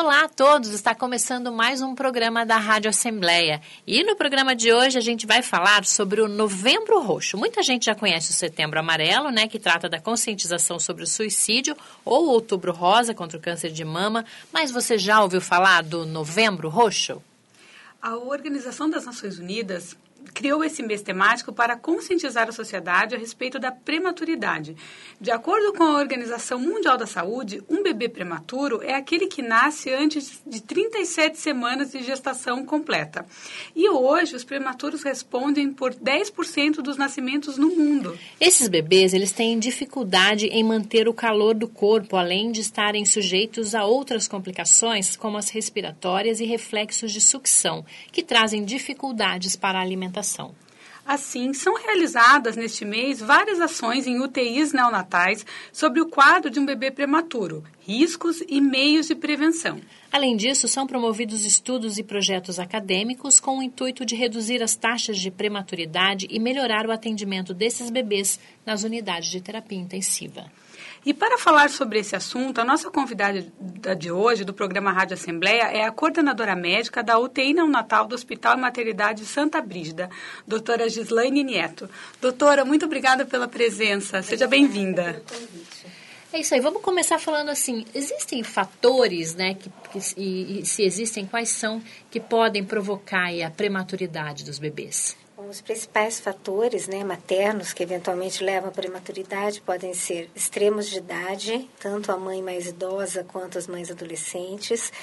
Olá a todos, está começando mais um programa da Rádio Assembleia. E no programa de hoje a gente vai falar sobre o Novembro Roxo. Muita gente já conhece o Setembro Amarelo, né, que trata da conscientização sobre o suicídio, ou o Outubro Rosa, contra o câncer de mama. Mas você já ouviu falar do Novembro Roxo? A Organização das Nações Unidas criou esse mês temático para conscientizar a sociedade a respeito da prematuridade. De acordo com a Organização Mundial da Saúde, um bebê prematuro é aquele que nasce antes de 37 semanas de gestação completa. E hoje, os prematuros respondem por 10% dos nascimentos no mundo. Esses bebês, eles têm dificuldade em manter o calor do corpo, além de estarem sujeitos a outras complicações, como as respiratórias e reflexos de sucção, que trazem dificuldades para a alimentação. Assim, são realizadas neste mês várias ações em UTIs neonatais sobre o quadro de um bebê prematuro, riscos e meios de prevenção. Além disso, são promovidos estudos e projetos acadêmicos com o intuito de reduzir as taxas de prematuridade e melhorar o atendimento desses bebês nas unidades de terapia intensiva. E para falar sobre esse assunto, a nossa convidada de hoje, do programa Rádio Assembleia, é a coordenadora médica da UTI neonatal do Hospital e Maternidade Santa Brígida, doutora Gislaine Nieto. Doutora, muito obrigada pela presença. Seja bem-vinda. É isso aí. Vamos começar falando assim, existem fatores, né, e se existem, quais são, que podem provocar aí a prematuridade dos bebês? Os principais fatores, né, maternos que eventualmente levam à prematuridade podem ser extremos de idade, tanto a mãe mais idosa quanto as mães adolescentes,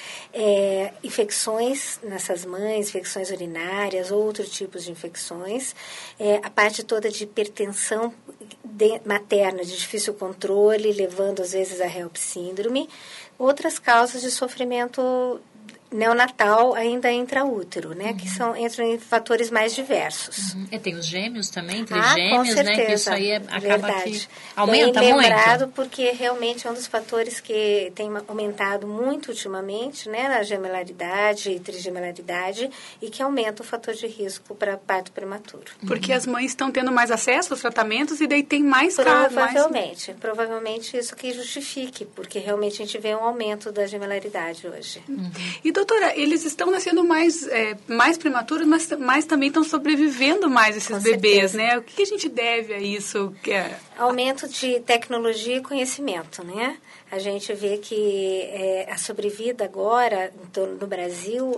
infecções nessas mães, infecções urinárias, outros tipos de infecções, a parte toda de hipertensão materna de difícil controle, levando às vezes a HELP síndrome, outras causas de sofrimento neonatal ainda intraútero, né? Que entram em fatores mais diversos. Tem os gêmeos também, trigêmeos, com certeza, né? Que isso aí acaba verdade. Que aumenta bem muito. Lembrado, porque realmente é um dos fatores que tem aumentado muito ultimamente, né? Na gemelaridade e trigemelaridade, e que aumenta o fator de risco para parto prematuro. Porque as mães estão tendo mais acesso aos tratamentos e daí tem mais Provavelmente isso que justifique, porque realmente a gente vê um aumento da gemelaridade hoje. E, doutora, eles estão nascendo mais prematuros, mas também estão sobrevivendo mais esses Com bebês, certeza. né? O que a gente deve a isso? Aumento de tecnologia e conhecimento, né? A gente vê que a sobrevida agora, no Brasil,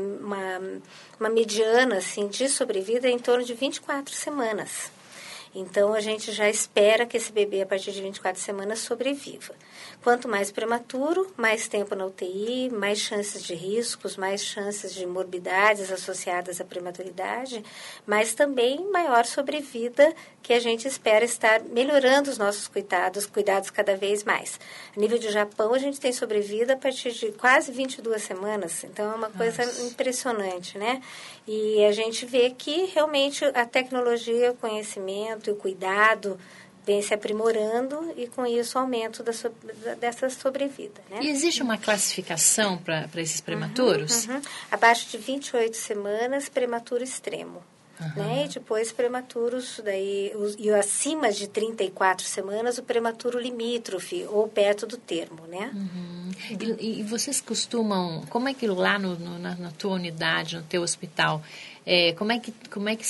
uma mediana assim, de sobrevida é em torno de 24 semanas. Então, a gente já espera que esse bebê, a partir de 24 semanas, sobreviva. Quanto mais prematuro, mais tempo na UTI, mais chances de riscos, mais chances de morbidades associadas à prematuridade, mas também maior sobrevida, que a gente espera estar melhorando os nossos cuidados cada vez mais. A nível de Japão, a gente tem sobrevida a partir de quase 22 semanas. Então, é uma coisa impressionante, né? E a gente vê que, realmente, a tecnologia, o conhecimento e o cuidado vem se aprimorando e, com isso, o aumento dessa sobrevida, né? E existe uma classificação para esses prematuros? Abaixo de 28 semanas, prematuro extremo. Né? E depois prematuros, e acima de 34 semanas, o prematuro limítrofe, ou perto do termo, né? E vocês costumam, como é que lá na tua unidade, no teu hospital, quais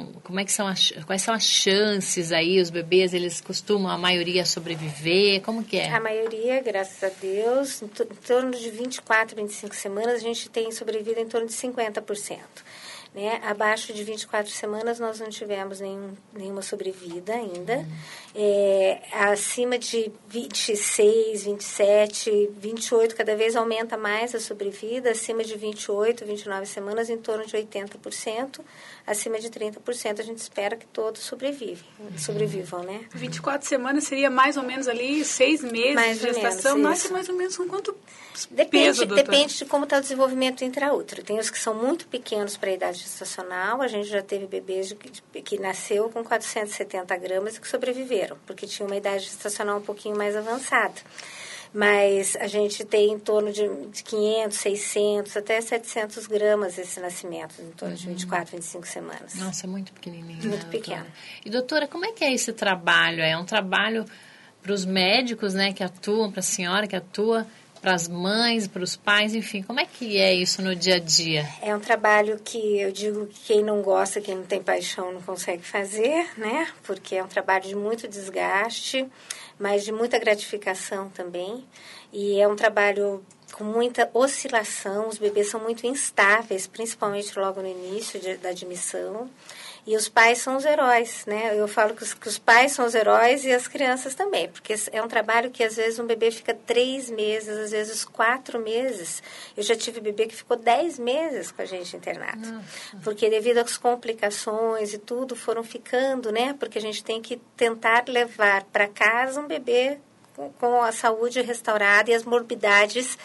são as chances aí, os bebês, eles costumam, a maioria, sobreviver, como que é? A maioria, graças a Deus, em torno de 24, 25 semanas, a gente tem sobrevivido em torno de 50%. Né? Abaixo de 24 semanas nós não tivemos nenhuma sobrevida ainda. Acima de 26, 27, 28, cada vez aumenta mais a sobrevida. Acima de 28, 29 semanas, em torno de 80%. Acima de 30%, a gente espera que todos sobrevivam, né? 24 semanas seria mais ou menos ali 6 meses mais de gestação. Nasce mais ou menos com quanto peso, doutora? Depende de como está o desenvolvimento intraútero. Tem os que são muito pequenos para a idade gestacional. A gente já teve bebês que nasceu com 470 gramas e que sobreviveram, porque tinha uma idade gestacional um pouquinho mais avançada. Mas a gente tem em torno de 500, 600, até 700 gramas esse nascimento, em torno de 24, 25 semanas. Nossa, é muito pequenininho. Muito pequeno. Doutora? E, doutora, como é que é esse trabalho? É um trabalho para os médicos, né, que atuam, para a senhora que atua, para as mães, para os pais, enfim, como é que é isso no dia a dia? É um trabalho que eu digo que quem não gosta, quem não tem paixão não consegue fazer, né? Porque é um trabalho de muito desgaste, mas de muita gratificação também. E é um trabalho com muita oscilação, os bebês são muito instáveis, principalmente logo no início da admissão. E os pais são os heróis, né? Eu falo que os pais são os heróis e as crianças também, porque é um trabalho que às vezes um bebê fica 3 meses, às vezes 4 meses. Eu já tive bebê que ficou 10 meses com a gente internado. Nossa. Porque devido às complicações e tudo, foram ficando, né? Porque a gente tem que tentar levar para casa um bebê com a saúde restaurada e as morbidades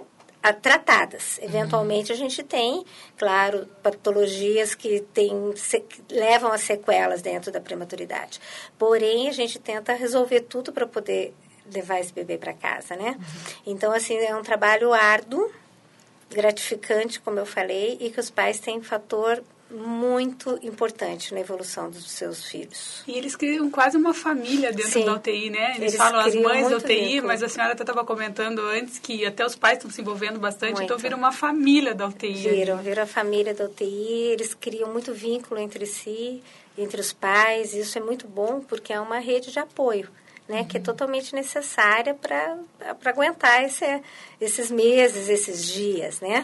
tratadas. Eventualmente a gente tem, claro, patologias que levam a sequelas dentro da prematuridade. Porém, a gente tenta resolver tudo para poder levar esse bebê para casa, né? Então, assim, é um trabalho árduo, gratificante, como eu falei, e que os pais têm um fator muito importante na evolução dos seus filhos. E eles criam quase uma família dentro da UTI, né? Eles falam as mães da UTI, vínculo. Mas a senhora até estava comentando antes que até os pais estão se envolvendo bastante, muito. Então viram uma família da UTI. Viram a família da UTI, eles criam muito vínculo entre si, entre os pais, e isso é muito bom porque é uma rede de apoio, né, que é totalmente necessária para aguentar esses meses, esses dias, né?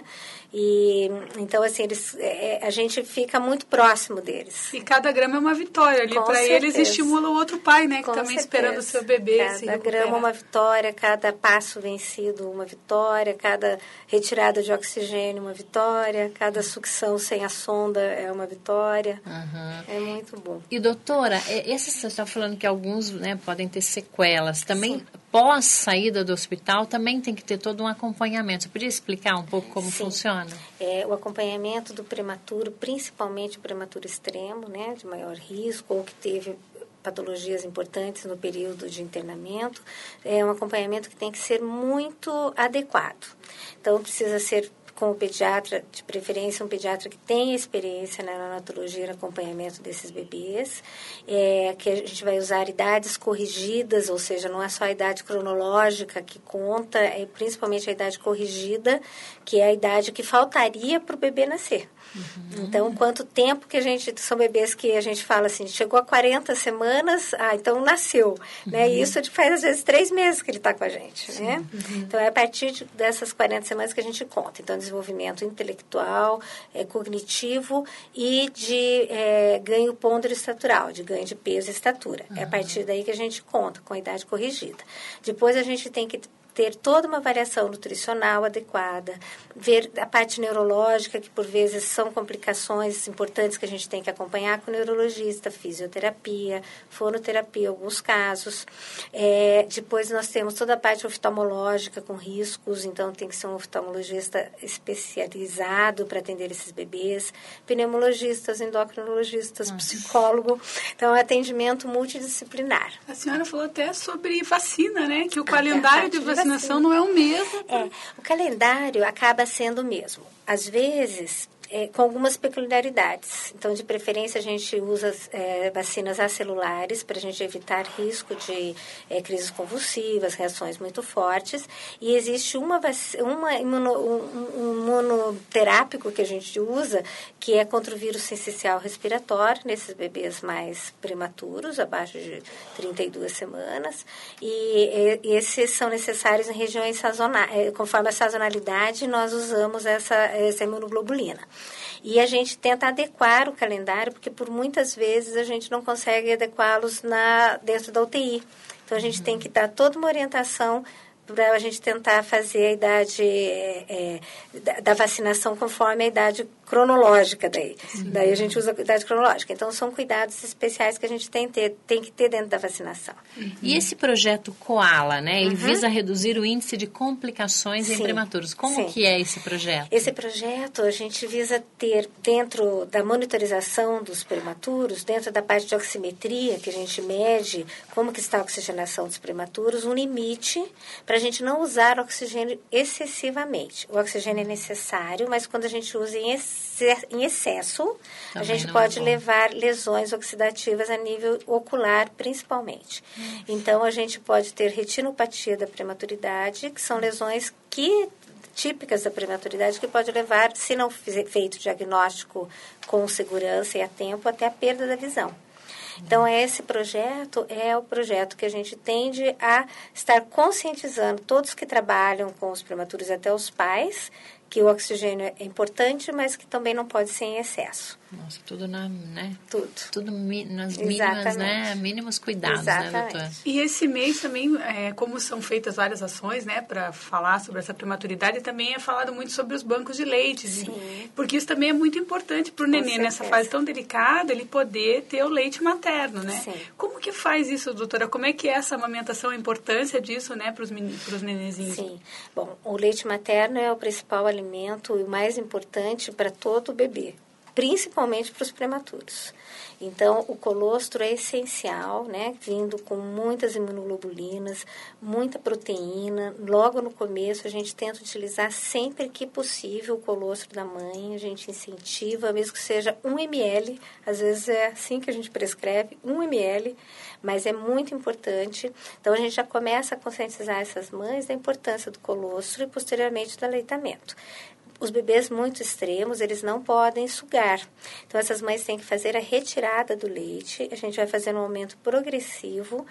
E então assim a gente fica muito próximo deles. E cada grama é uma vitória ali para eles, estimula o outro pai, né, que também esperando o seu bebê se recuperar. Cada grama é uma vitória, cada passo vencido uma vitória, cada retirada de oxigênio uma vitória, cada sucção sem a sonda é uma vitória. É muito bom. E doutora, você está falando que alguns, né, podem ter sequelas também. Sim. Pós saída do hospital também tem que ter todo um acompanhamento. Você podia explicar um pouco como funciona? O acompanhamento do prematuro, principalmente o prematuro extremo, né, de maior risco, ou que teve patologias importantes no período de internamento, é um acompanhamento que tem que ser muito adequado. Então, precisa ser com o pediatra, de preferência um pediatra que tenha experiência na neonatologia e no acompanhamento desses bebês, que a gente vai usar idades corrigidas, ou seja, não é só a idade cronológica que conta, é principalmente a idade corrigida, que é a idade que faltaria para o bebê nascer. Então, quanto tempo que são bebês que a gente fala assim, chegou a 40 semanas, então nasceu, né? E isso faz às vezes 3 meses que ele está com a gente, né? Então, é a partir dessas 40 semanas que a gente conta. Então, desenvolvimento intelectual, cognitivo e de ganho ponderostatural, de ganho de peso e estatura. É a partir daí que a gente conta, com a idade corrigida. Depois, a gente tem que ter toda uma variação nutricional adequada, ver a parte neurológica, que por vezes são complicações importantes que a gente tem que acompanhar com o neurologista, fisioterapia, fonoterapia, em alguns casos. Depois nós temos toda a parte oftalmológica com riscos, então tem que ser um oftalmologista especializado para atender esses bebês, pneumologistas, endocrinologistas, psicólogo. Então, é um atendimento multidisciplinar. A senhora falou até sobre vacina, né? Que o calendário de vacinação não é o mesmo. O calendário acaba sendo o mesmo. Às vezes, com algumas peculiaridades. Então, de preferência, a gente usa vacinas acelulares para a gente evitar risco de crises convulsivas, reações muito fortes. E existe um imunoterápico que a gente usa, que é contra o vírus sincicial respiratório, nesses bebês mais prematuros, abaixo de 32 semanas. E esses são necessários em regiões sazonais. Conforme a sazonalidade, nós usamos essa imunoglobulina. E a gente tenta adequar o calendário, porque por muitas vezes a gente não consegue adequá-los dentro da UTI. Então, a gente tem que dar toda uma orientação para a gente tentar fazer a idade da vacinação conforme a idade cronológica daí. Daí a gente usa a idade cronológica. Então, são cuidados especiais que a gente tem que ter dentro da vacinação. E esse projeto Koala, né? Ele visa reduzir o índice de complicações em prematuros. Como que é esse projeto? Esse projeto, a gente visa ter, dentro da monitorização dos prematuros, dentro da parte de oximetria, que a gente mede como que está a oxigenação dos prematuros, um limite para para a gente não usar oxigênio excessivamente. O oxigênio é necessário, mas quando a gente usa em excesso, a gente pode levar lesões oxidativas a nível ocular, principalmente. Então, a gente pode ter retinopatia da prematuridade, que são lesões típicas da prematuridade, que pode levar, se não feito diagnóstico com segurança e a tempo, até a perda da visão. Então, esse projeto é o projeto que a gente tende a estar conscientizando todos que trabalham com os prematuros, até os pais, que o oxigênio é importante, mas que também não pode ser em excesso. Nossa, tudo né? Tudo nas mínimas, né? Mínimos cuidados, exatamente, né, doutora? E esse mês também, como são feitas várias ações, né, para falar sobre essa prematuridade, também é falado muito sobre os bancos de leite. Sim. Porque isso também é muito importante para o neném, nessa fase tão delicada, ele poder ter o leite materno, né? Sim. Como que faz isso, doutora? Como é que é essa amamentação, a importância disso, né, para os nenenzinhos? Sim. Bom, o leite materno é o principal alimento e o mais importante para todo bebê, principalmente para os prematuros. Então, o colostro é essencial, né? Vindo com muitas imunoglobulinas, muita proteína. Logo no começo, a gente tenta utilizar sempre que possível o colostro da mãe. A gente incentiva, mesmo que seja 1 ml. Às vezes é assim que a gente prescreve, 1 ml. Mas é muito importante. Então, a gente já começa a conscientizar essas mães da importância do colostro e, posteriormente, do aleitamento. Os bebês muito extremos, eles não podem sugar. Então, essas mães têm que fazer a retirada do leite. A gente vai fazer um aumento progressivo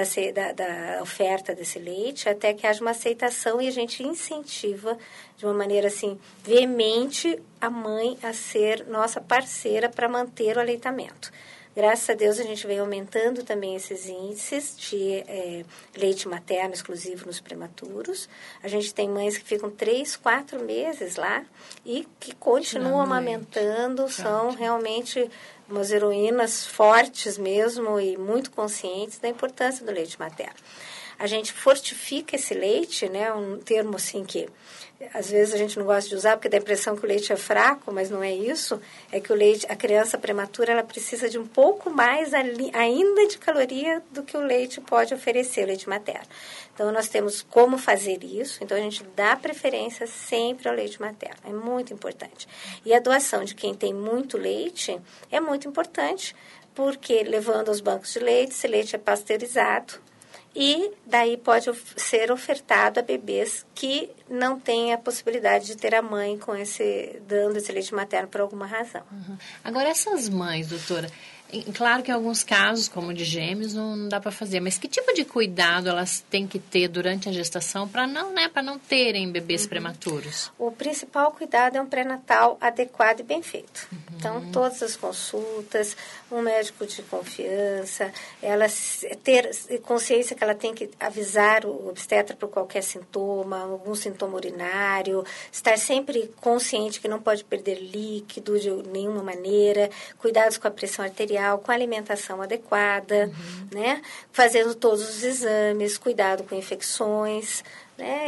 da oferta desse leite até que haja uma aceitação e a gente incentiva de uma maneira, assim, veemente a mãe a ser nossa parceira para manter o aleitamento. Graças a Deus, a gente vem aumentando também esses índices de leite materno exclusivo nos prematuros. A gente tem mães que ficam 3, 4 meses lá e que continuam amamentando, são realmente umas heroínas fortes mesmo e muito conscientes da importância do leite materno. A gente fortifica esse leite, né, um termo assim que às vezes a gente não gosta de usar porque dá a impressão que o leite é fraco, mas não é isso. É que o leite, a criança prematura, ela precisa de um pouco mais ainda de caloria do que o leite pode oferecer, o leite materno. Então, nós temos como fazer isso. Então, a gente dá preferência sempre ao leite materno. É muito importante. E a doação de quem tem muito leite é muito importante, porque levando aos bancos de leite, esse leite é pasteurizado, e daí pode ser ofertado a bebês que não têm a possibilidade de ter a mãe dando esse leite materno por alguma razão. Uhum. Agora, essas mães, doutora, claro que em alguns casos, como de gêmeos, não dá para fazer, mas que tipo de cuidado elas têm que ter durante a gestação para não terem bebês prematuros? O principal cuidado é um pré-natal adequado e bem feito. Então, todas as consultas, um médico de confiança, ela ter consciência que ela tem que avisar o obstetra por qualquer sintoma, algum sintoma urinário, estar sempre consciente que não pode perder líquido de nenhuma maneira, cuidados com a pressão arterial, com a alimentação adequada, né? Fazendo todos os exames, cuidado com infecções, né?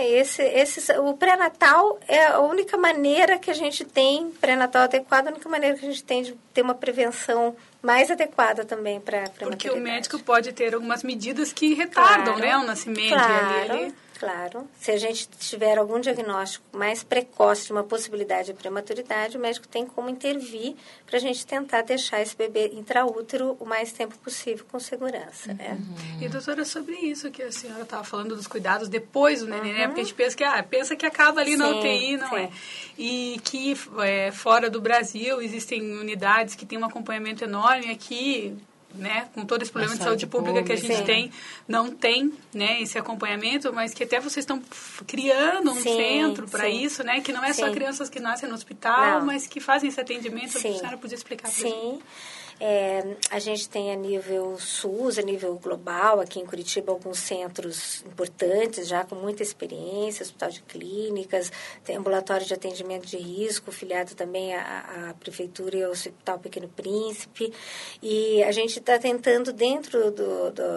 O pré-natal é a única maneira que a gente tem, pré-natal adequado, a única maneira que a gente tem de ter uma prevenção mais adequada também para a prematuridade. Porque o médico pode ter algumas medidas que retardam, né, o nascimento. Claro. Se a gente tiver algum diagnóstico mais precoce de uma possibilidade de prematuridade, o médico tem como intervir para a gente tentar deixar esse bebê intraútero o mais tempo possível com segurança, né? E, doutora, sobre isso que a senhora estava falando dos cuidados depois do neném, né? Porque a gente pensa que acaba ali na UTI, não é? E que fora do Brasil existem unidades que têm um acompanhamento enorme aqui, né, com todo esse problema de saúde pública que a gente tem, não tem, né, esse acompanhamento, mas que até vocês estão criando um centro para isso, né, que não é só crianças que nascem no hospital, mas que fazem esse atendimento. A senhora podia explicar para a gente? A gente tem a nível SUS, a nível global, aqui em Curitiba, alguns centros importantes, já com muita experiência, hospital de clínicas, tem ambulatório de atendimento de risco, filiado também à Prefeitura e ao Hospital Pequeno Príncipe. E a gente está tentando, dentro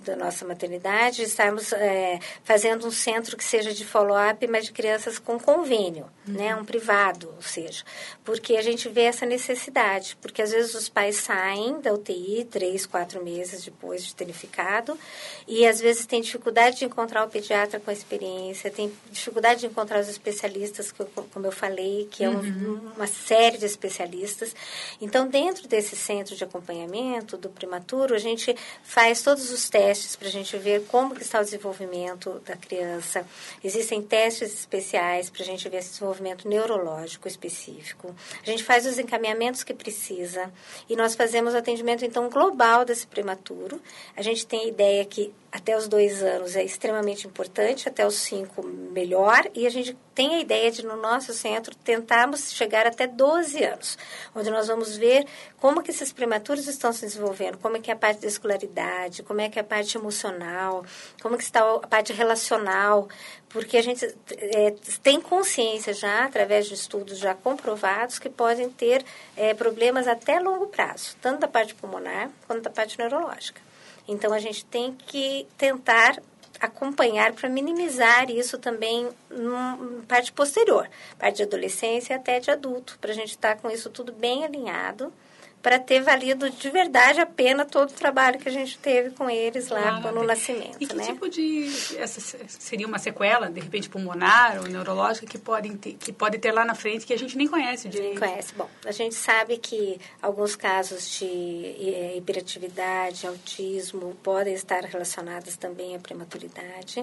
da nossa maternidade, estarmos fazendo um centro que seja de follow-up, mas de crianças com convênio, né? Um privado, ou seja, porque a gente vê essa necessidade, porque às vezes os pais saem da UTI 3, 4 meses depois de terem ficado, e às vezes tem dificuldade de encontrar o pediatra com experiência, tem dificuldade de encontrar os especialistas, como eu falei, que é uma série de especialistas. Então, dentro desse centro de acompanhamento do prematuro, a gente faz todos os testes para a gente ver como que está o desenvolvimento da criança. Existem testes especiais para a gente ver esse desenvolvimento neurológico específico. A gente faz os encaminhamentos que precisa e nós fazemos o atendimento, então, global desse prematuro. A gente tem a ideia que até os 2 anos é extremamente importante, até os 5 melhor, e a gente tem a ideia de, no nosso centro, tentarmos chegar até 12 anos, onde nós vamos ver como que esses prematuros estão se desenvolvendo, como é que é a parte da escolaridade, como é que é a parte emocional, como que está a parte relacional, porque a gente tem consciência já, através de estudos já comprovados, que podem ter problemas até longo prazo, tanto da parte pulmonar quanto da parte neurológica. Então, a gente tem que tentar acompanhar para minimizar isso também na parte posterior, parte de adolescência até de adulto, para a gente estar com isso tudo bem alinhado, para ter valido de verdade a pena todo o trabalho que a gente teve com eles lá no nascimento. E que tipo de... Essa seria uma sequela, de repente, pulmonar ou neurológica, que pode ter lá na frente, que a gente nem conhece direito? Nem conhece. Bom, a gente sabe que alguns casos de hiperatividade, autismo, podem estar relacionados também à prematuridade.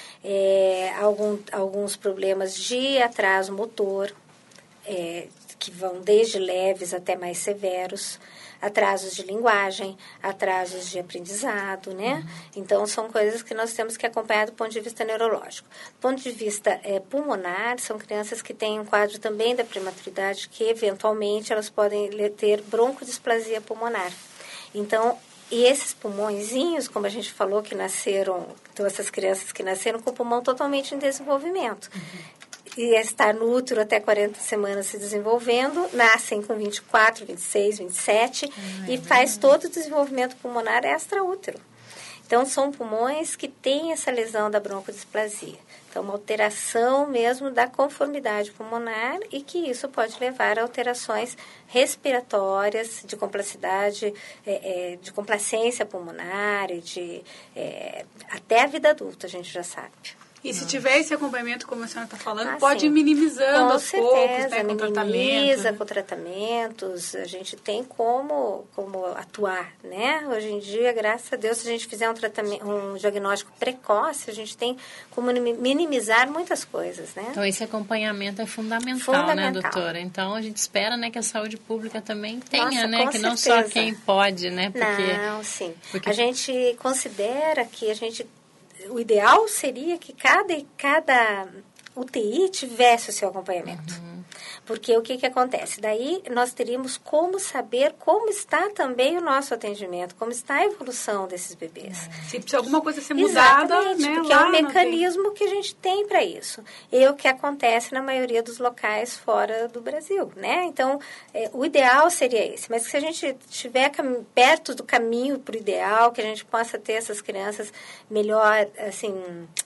Alguns problemas de atraso motor, que vão desde leves até mais severos, atrasos de linguagem, atrasos de aprendizado, né? Então, são coisas que nós temos que acompanhar do ponto de vista neurológico. Do ponto de vista pulmonar, são crianças que têm um quadro também da prematuridade, que eventualmente elas podem ter broncodisplasia pulmonar. Então, e esses pulmõezinhos, como a gente falou, que nasceram, então essas crianças que nasceram com o pulmão totalmente em desenvolvimento, e estar no útero até 40 semanas se desenvolvendo, nascem com 24, 26, 27 e faz todo o desenvolvimento pulmonar extraútero. Então, são pulmões que têm essa lesão da broncodisplasia. Então, uma alteração mesmo da conformidade pulmonar e que isso pode levar a alterações respiratórias, de complacidade, de complacência pulmonar e até a vida adulta, a gente já sabe. E se tiver esse acompanhamento, como a senhora está falando, pode ir minimizando aos poucos, né, com tratamento. Minimiza com tratamentos, a gente tem como atuar, né? Hoje em dia, graças a Deus, se a gente fizer um diagnóstico precoce, a gente tem como minimizar muitas coisas, né? Então, esse acompanhamento é fundamental, né, doutora? Então, a gente espera, né, que a saúde pública também tenha, né? Que não só quem pode, né? Porque a gente considera que o ideal seria que cada UTI tivesse o seu acompanhamento. Porque o que acontece? Daí nós teríamos como saber como está também o nosso atendimento, como está a evolução desses bebês. Se alguma coisa ser mudada, né? Porque é um mecanismo que a gente tem para isso. E o que acontece na maioria dos locais fora do Brasil, né? Então, o ideal seria esse. Mas se a gente estiver perto do caminho para o ideal, que a gente possa ter essas crianças melhor, assim,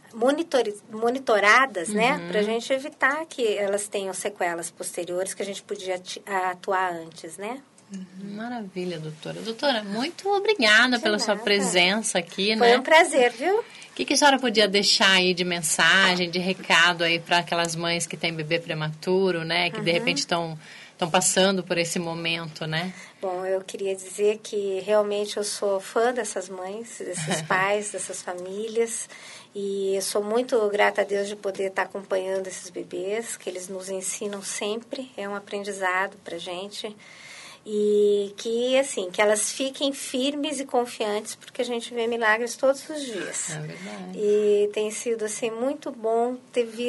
monitoradas, né? Para a gente evitar que elas tenham sequelas posteriores que a gente podia atuar antes, né? Maravilha, doutora. Doutora, muito obrigada pela sua presença aqui, né? Foi um prazer, viu? O que a senhora podia deixar aí de mensagem, de recado aí para aquelas mães que têm bebê prematuro, né? Que de repente estão passando por esse momento, né? Bom, eu queria dizer que realmente eu sou fã dessas mães, desses pais, dessas famílias. E eu sou muito grata a Deus de poder estar acompanhando esses bebês, que eles nos ensinam sempre, é um aprendizado para gente. E que, assim, que elas fiquem firmes e confiantes, porque a gente vê milagres todos os dias. É verdade. E tem sido, assim, muito bom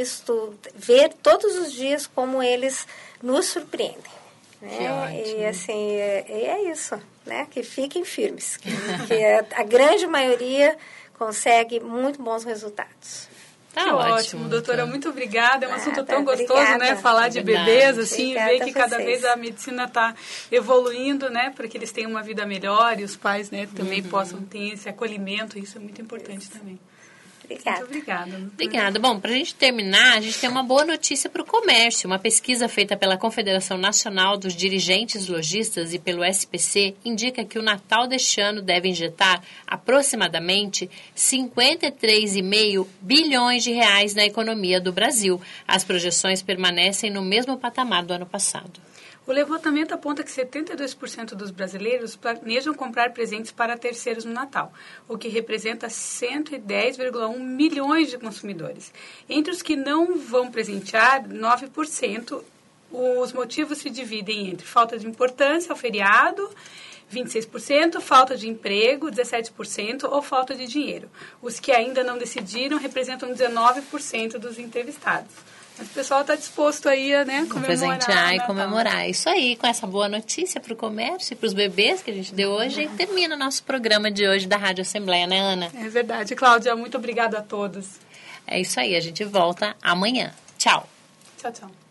ver todos os dias como eles nos surpreendem. Né? Que ótimo. E, assim, é isso, né? Que fiquem firmes. Que a grande maioria consegue muito bons resultados. Tá que ótimo, doutora, muito obrigada. É um assunto tão gostoso, né? Falar de bebês, assim, ver que cada vez a medicina está evoluindo, né? Para que eles tenham uma vida melhor e os pais, né, também possam ter esse acolhimento. Isso é muito importante também. Obrigada. Muito obrigada. Obrigada. Bom, para a gente terminar, a gente tem uma boa notícia para o comércio. Uma pesquisa feita pela Confederação Nacional dos Dirigentes Lojistas e pelo SPC indica que o Natal deste ano deve injetar aproximadamente 53,5 bilhões de reais na economia do Brasil. As projeções permanecem no mesmo patamar do ano passado. O levantamento aponta que 72% dos brasileiros planejam comprar presentes para terceiros no Natal, o que representa 110,1 milhões de consumidores. Entre os que não vão presentear, 9%, os motivos se dividem entre falta de importância ao feriado, 26%, falta de emprego, 17%, ou falta de dinheiro. Os que ainda não decidiram representam 19% dos entrevistados. Mas o pessoal está disposto aí a comemorar. Presentear e comemorar. Isso aí, com essa boa notícia para o comércio e para os bebês que a gente deu hoje, termina o nosso programa de hoje da Rádio Assembleia, né, Ana? É verdade, Cláudia. Muito obrigada a todos. É isso aí, a gente volta amanhã. Tchau. Tchau, tchau.